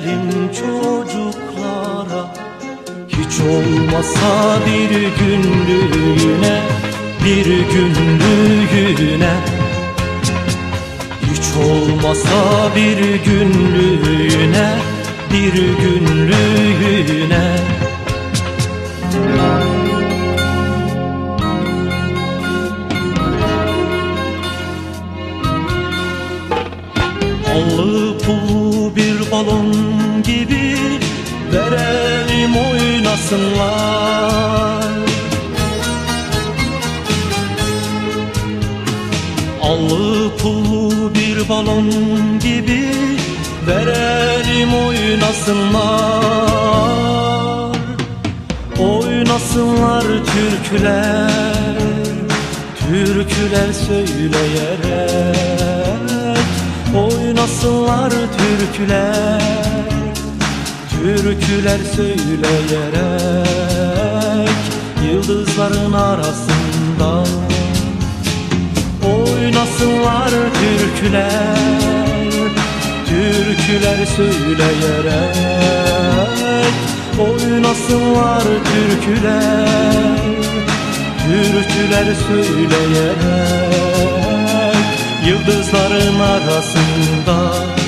verelim çocuklara. Hiç olmasa bir günlüğüne, bir günlüğüne. Hiç olmasa bir günlüğüne, bir günlüğüne. Allı pullu bir balon gibi verelim oynasınlar. Allı pullu bir balon gibi verelim oynasınlar. Oynasınlar türküler, türküler söyleyerek. Oynasınlar türküler, türküler söyleyerek. Yıldızların arasında oynasınlar türküler, türküler söyleyerek. Oynasınlar türküler, türküler söyleyerek. Yıldızların arasında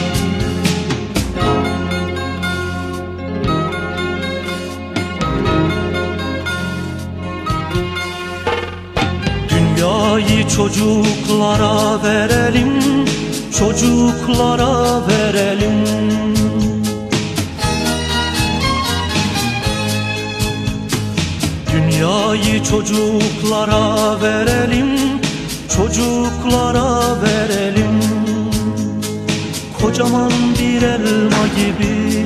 dünyayı çocuklara verelim, çocuklara verelim. Dünyayı çocuklara verelim, çocuklara verelim. Kocaman bir elma gibi,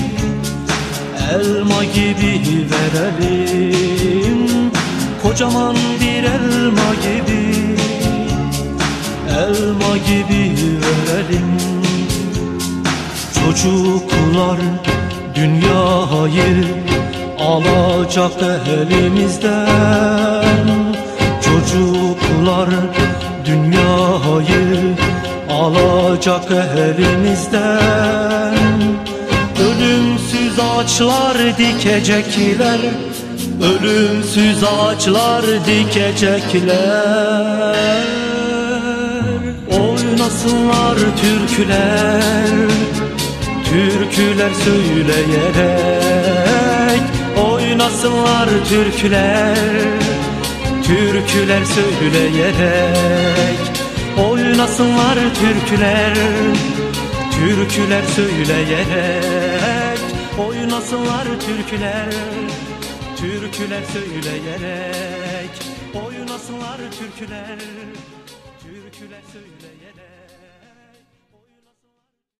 elma gibi verelim. Kocaman bir elma gibi, elma gibi verelim. Çocuklar dünyayı alacak elimizden. Çocuklar dünyayı alacak elimizden. Ölümsüz ağaçlar dikecekler, ölümsüz ağaçlar dikecekler. Oynasınlar türküler, türküler söyleyerek. Oynasınlar türküler, türküler söyleyerek. Oynasınlar türküler, türküler söyleyerek. Oynasınlar türküler, türküler söyleyerek. Oynasınlar türküler, türküler söyleyerek.